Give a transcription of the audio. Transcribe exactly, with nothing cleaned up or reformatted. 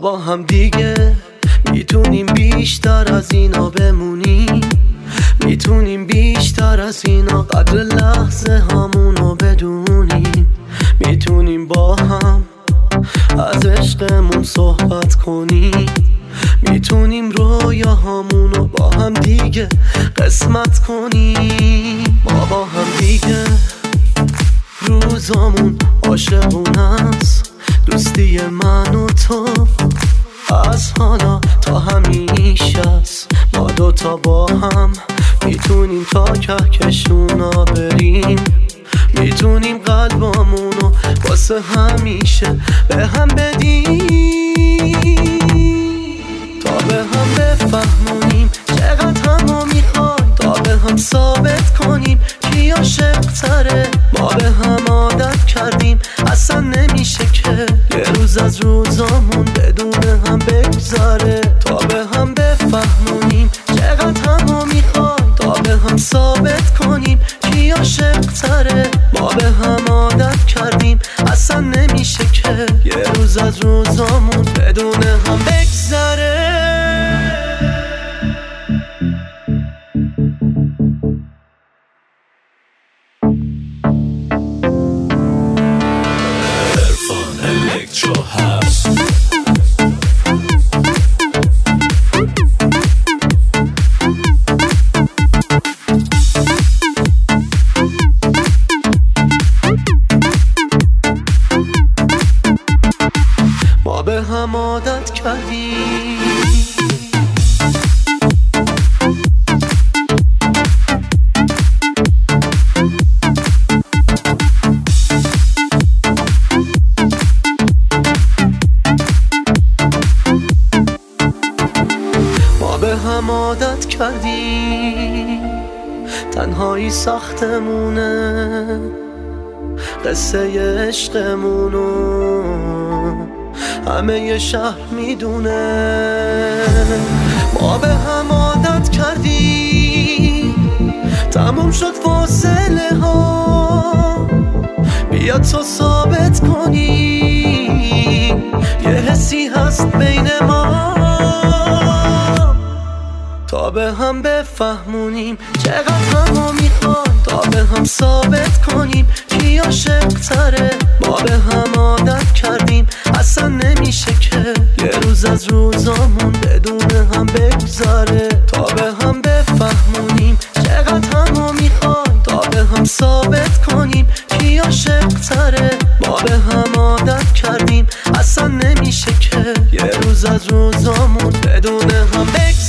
با هم دیگه میتونیم بیشتر از اینا بمونیم، میتونیم بیشتر از اینا قدر لحظه همونو بدونیم، میتونیم با هم از عشقمون صحبت کنیم، میتونیم رویاهامونو با هم دیگه قسمت کنیم. ما با هم دیگه روزامون عاشقونه است، دوستی من و تو از حالا تا همیشه است. ما دوتا با هم میتونیم تا کهکشونا بریم، میتونیم قلبامونو واسه همیشه به هم بدیم، تا به هم بفهمونیم چقدر همو میخوایم، تا به هم ثابت کنیم کی عاشق تره. ما به هم عادت کردیم اصلا نمیشه که یه روز از روزامون بدون هم بگذره، تا به هم بفهمونیم چقدر همو میخوایم، تا به هم ثابت کنیم کی عاشق تره. ما به هم عادت کردیم اصلا نمیشه که یه روز از روزامون بدون هم بگذره. Electro House. ما به هم عادت کردیم به هم عادت کردیم تنهایی سختمونه، قصه عشقمونو همه ی شهر میدونه. ما به هم عادت کردیم تموم شد فاصله ها، بیا تو ثابت کنیم یه حسی هست بین ما، تا به هم بفهمونیم چقدر همو میخوایم، تا به هم ثابت کنیم کی عاشق تره. ما به هم عادت کردیم اصلا نمیشه که یه روز از روزامون بدون هم بگذره، تا به هم بفهمونیم چقدر همو میخوایم، تا به هم ثابت کنیم کی عاشق تره. ما به هم عادت کردیم اصلا نمیشه که یه روز از روزامون بدون هم بگذره.